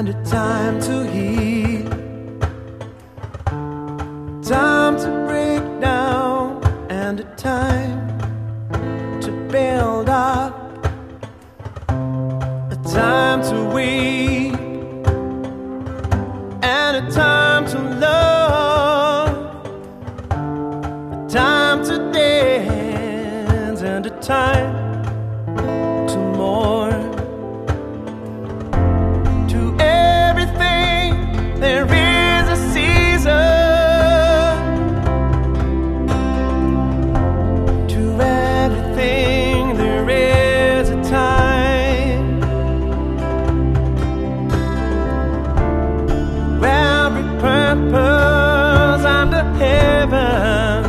and a time to heal, time to break down, and a time to build up, a time to weep, and a time to love, a time to dance, and a time to mourn. To everything there is a season, to everything there is a time. Every purpose under heaven,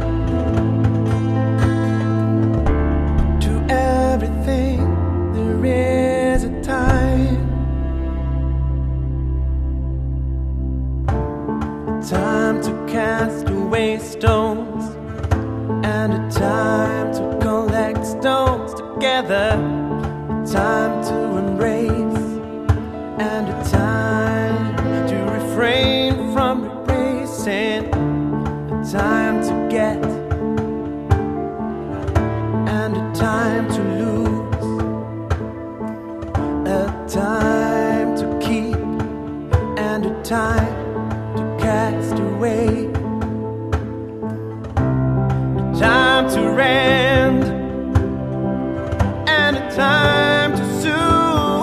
to everything there is a time. A time to cast away stones, and a time to collect stones together, a time to embrace, and a time to refrain from embracing, a time to get, and a time to lose, a time to keep, and a time to cast away, a time to rend, and a time to sue,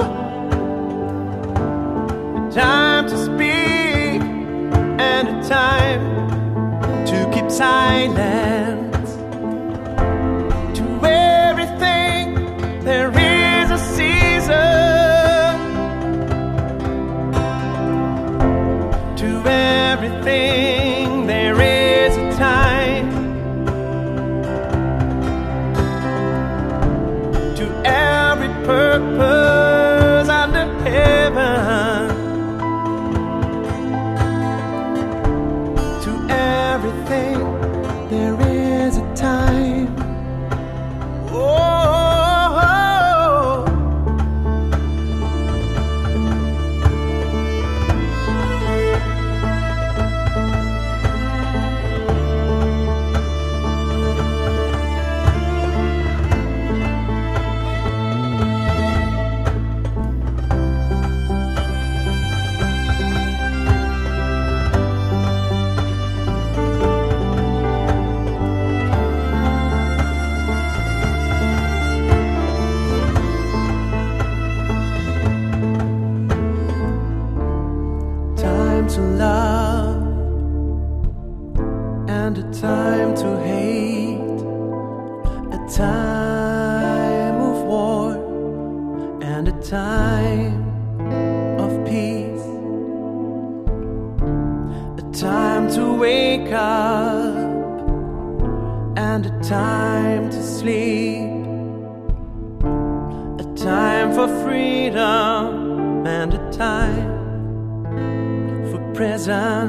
a time to speak, and a time to keep silence. To everything there is a season, to everything there is a time, to every purpose under heaven, to everything there is a time. Oh, time to love, and a time to hate, a time of war, and a time of peace, a time to wake up, and a time to sleep, a time for freedom, and a time for prison,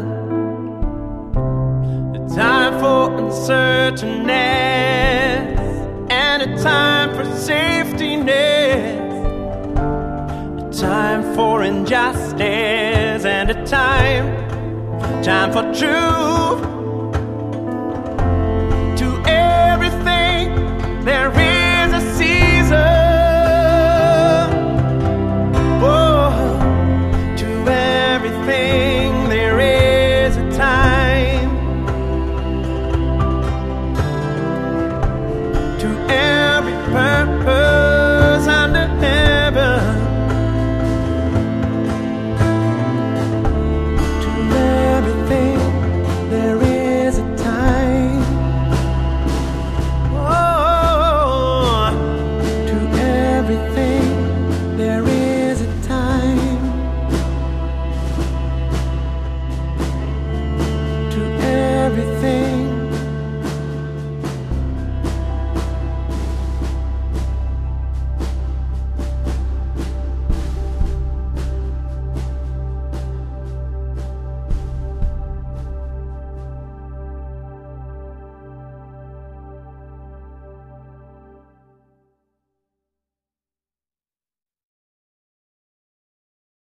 a time for uncertainness, and a time for safetyness, a time for injustice, and a time for truth. To everything there is